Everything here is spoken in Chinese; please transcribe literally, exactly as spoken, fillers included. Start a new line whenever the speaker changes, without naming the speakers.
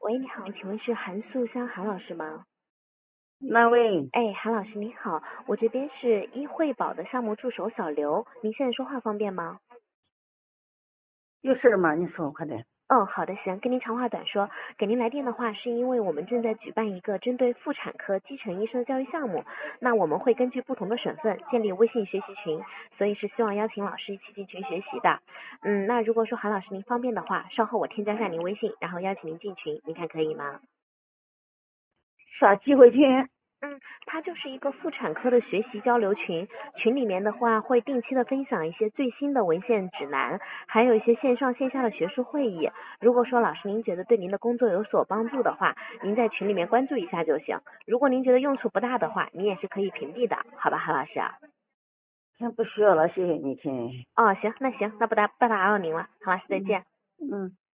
喂，你好，请问是韩素香韩老师吗？
那位
哎，韩老师您好，我这边是医惠宝的项目助手小刘，您现在说话方便吗？
有事吗？你说快点。
嗯，好的，行，跟您长话短说，给您来电的话是因为我们正在举办一个针对妇产科基层医生的教育项目，那我们会根据不同的省份建立微信学习群，所以是希望邀请老师一起进群学习的。嗯，那如果说韩老师您方便的话，稍后我添加一下您微信，然后邀请您进群，您看可以吗？
啥机会群？
嗯，它就是一个妇产科的学习交流群，群里面的话会定期的分享一些最新的文献指南，还有一些线上线下的学术会议。如果说老师您觉得对您的工作有所帮助的话，您在群里面关注一下就行。如果您觉得用处不大的话，您也是可以屏蔽的，好吧，韩老师？
先不需要了，谢谢你，亲。
哦，行，那行，那不打不打扰您了，韩老师再见。
嗯。